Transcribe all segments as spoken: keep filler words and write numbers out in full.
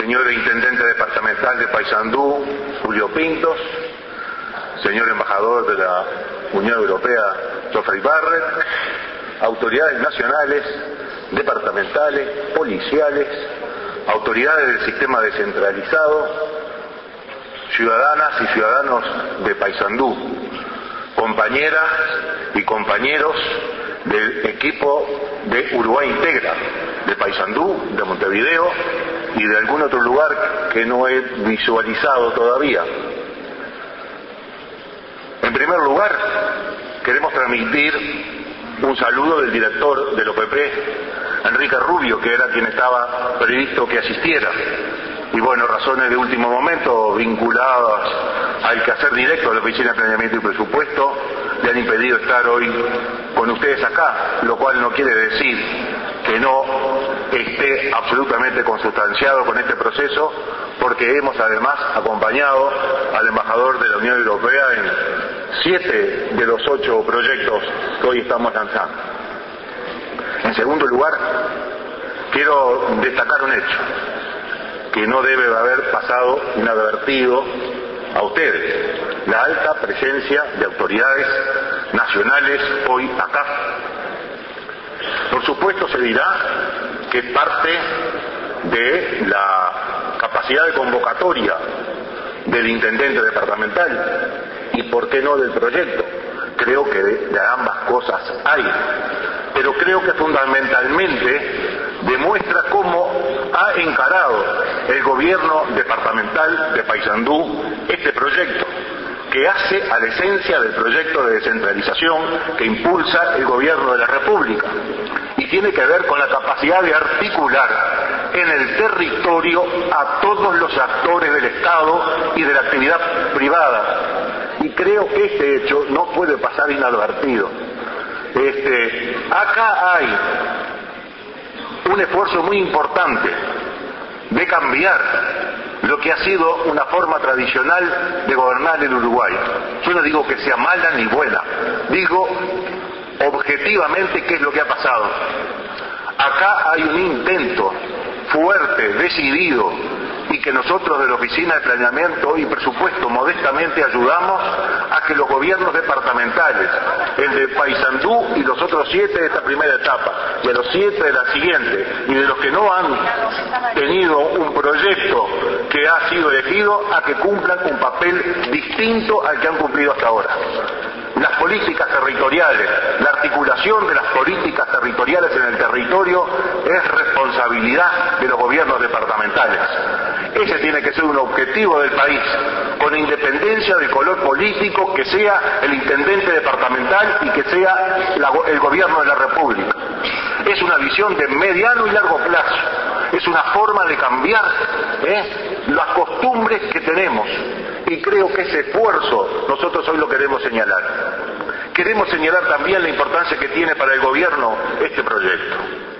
señor Intendente Departamental de Paysandú, Julio Pintos, señor Embajador de la Unión Europea, Geoffrey Barrett, autoridades nacionales, departamentales, policiales, autoridades del sistema descentralizado, ciudadanas y ciudadanos de Paysandú, compañeras y compañeros del equipo de Uruguay Integra, de Paysandú, de Montevideo y de algún otro lugar que no he visualizado todavía. En primer lugar, queremos transmitir un saludo del director del O P P, Enrique Rubio, que era quien estaba previsto que asistiera. Y bueno, razones de último momento vinculadas al quehacer directo de la Oficina de Planeamiento y Presupuesto le han impedido estar hoy con ustedes acá, lo cual no quiere decir que no esté absolutamente consustanciado con este proceso, porque hemos además acompañado al embajador de la Unión Europea en siete de los ocho proyectos que hoy estamos lanzando. En segundo lugar, quiero destacar un hecho que no debe haber pasado inadvertido a ustedes: la alta presencia de autoridades nacionales hoy acá. Por supuesto se dirá que es parte de la capacidad de convocatoria del intendente departamental y por qué no del proyecto. Creo que de, de ambas cosas hay, pero creo que fundamentalmente demuestra cómo ha encarado el gobierno departamental de Paysandú este proyecto, que hace a la esencia del proyecto de descentralización que impulsa el gobierno de la República, y tiene que ver con la capacidad de articular en el territorio a todos los actores del Estado y de la actividad privada. Y creo que este hecho no puede pasar inadvertido. Este, acá hay un esfuerzo muy importante de cambiar lo que ha sido una forma tradicional de gobernar el Uruguay. Yo no digo que sea mala ni buena, digo objetivamente qué es lo que ha pasado. Acá hay un intento fuerte, decidido, y que nosotros de la Oficina de Planeamiento y Presupuesto modestamente ayudamos a que los gobiernos departamentales, el de Paysandú y los otros siete de esta primera etapa, y a los siete de la siguiente, y de los que no han tenido un proyecto que ha sido elegido, a que cumplan un papel distinto al que han cumplido hasta ahora. Las políticas territoriales, la articulación de las políticas territoriales en el territorio es responsabilidad de los gobiernos departamentales. Ese tiene que ser un objetivo del país, con independencia del color político que sea el intendente departamental y que sea la, el gobierno de la República. Es una visión de mediano y largo plazo, es una forma de cambiar ¿eh? las costumbres que tenemos, y creo que ese esfuerzo nosotros hoy lo queremos señalar. Queremos señalar también la importancia que tiene para el gobierno este proyecto.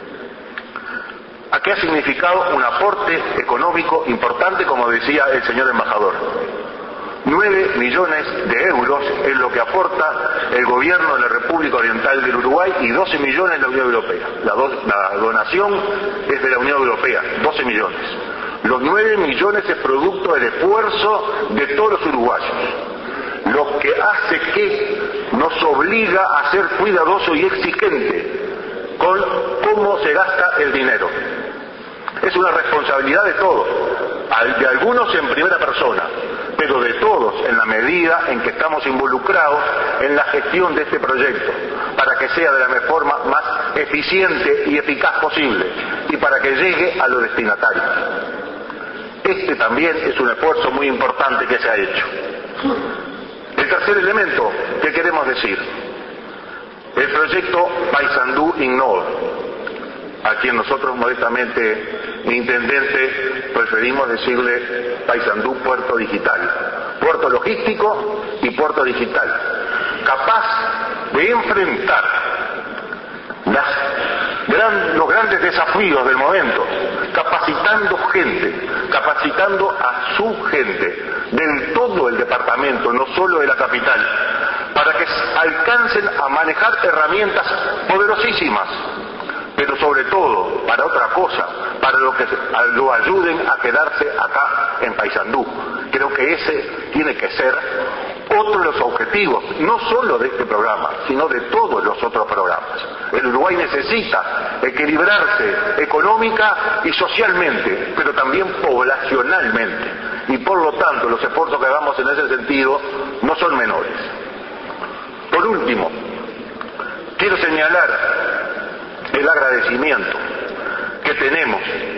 Aquí ha significado un aporte económico importante, como decía el señor embajador. Nueve millones de euros es lo que aporta el gobierno de la República Oriental del Uruguay y doce millones la Unión Europea. La, do, la donación es de la Unión Europea, doce millones. Los nueve millones es producto del esfuerzo de todos los uruguayos, lo que hace que nos obliga a ser cuidadoso y exigente con cómo se gasta el dinero. Es una responsabilidad de todos, de algunos en primera persona, pero de todos en la medida en que estamos involucrados en la gestión de este proyecto, para que sea de la forma más eficiente y eficaz posible y para que llegue a los destinatarios. Este también es un esfuerzo muy importante que se ha hecho. El tercer elemento que queremos decir, el proyecto Paysandú Innova, a quien nosotros modestamente, mi intendente, preferimos decirle Paysandú Puerto Digital, puerto logístico y puerto digital, capaz de enfrentar las, gran, los grandes desafíos del momento, capacitando gente, capacitando a su gente del todo el departamento, no solo de la capital, para que alcancen a manejar herramientas poderosísimas, pero sobre todo para otra cosa, para lo que lo ayuden a quedarse acá en Paysandú. Creo que ese tiene que ser otro de los objetivos, no solo de este programa, sino de todos los otros programas. El Uruguay necesita equilibrarse económica y socialmente, pero también poblacionalmente, y por lo tanto los esfuerzos que hagamos en ese sentido no son menores. Por último, quiero señalar el agradecimiento que tenemos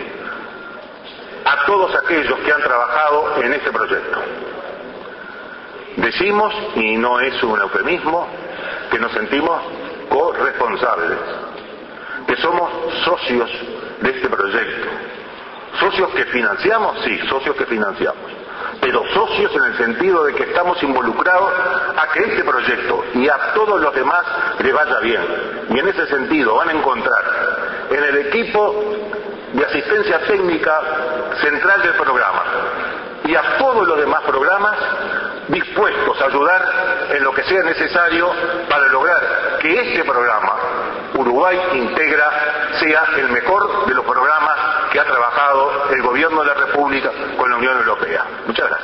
a todos aquellos que han trabajado en este proyecto. Decimos, y no es un eufemismo, que nos sentimos corresponsables, que somos socios de este proyecto. ¿Socios que financiamos? Sí, socios que financiamos. Pero socios en el sentido de que estamos involucrados a que este proyecto y a todos los demás le vaya bien. Y en ese sentido van a encontrar en el equipo de asistencia técnica central del programa y a todos los demás programas dispuestos a ayudar en lo que sea necesario para lograr que este programa, Uruguay Integra, sea el mejor de los programas que ha trabajado el Gobierno de la República con la Unión Europea. Muchas gracias.